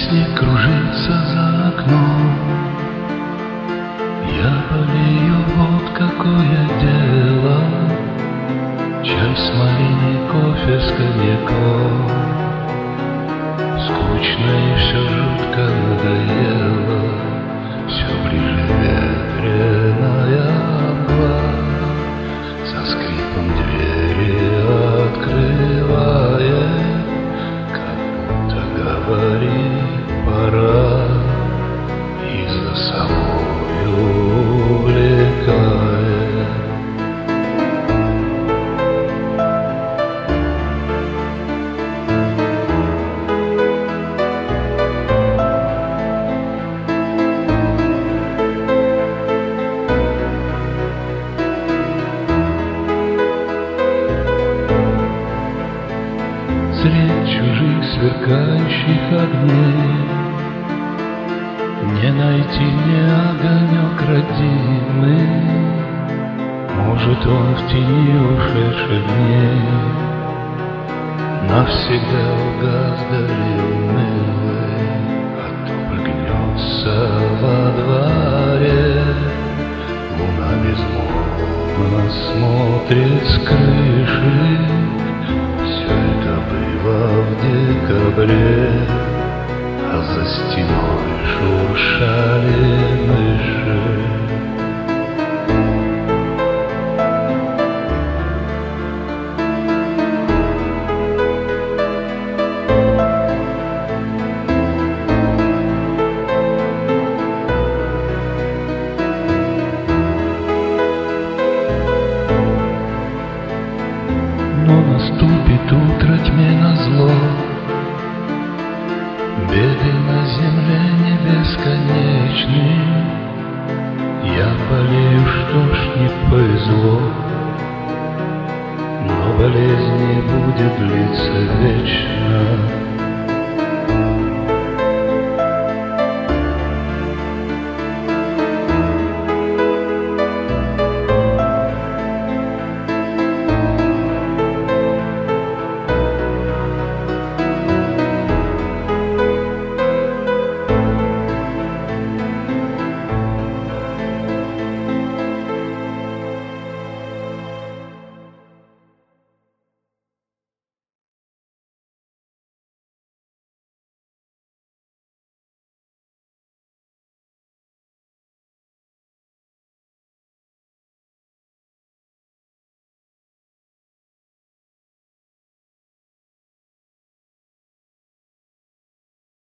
снег кружится за окном, я болею, вот какое дело. Чай с малиной, кофе с коньяком. Скучно и все жутко надоело. Все ближе ветреная мгла. Со скрипом двери открывает, как будто говорит пора, и за собою увлекает. Средь чужих сверкающих огней не найти мне огонек родимый. Может, он в тени ушедших дней навсегда угас вдали унылый, а то прогнется во дворе. Луна безмолвно смотрит с крыши. Все это было в декабре, а за стеной шуршали мыши. Но наступит утро тьме назло, беды на земле не бесконечны. Я болею, что ж не повезло, но болезнь не будет длиться вечно.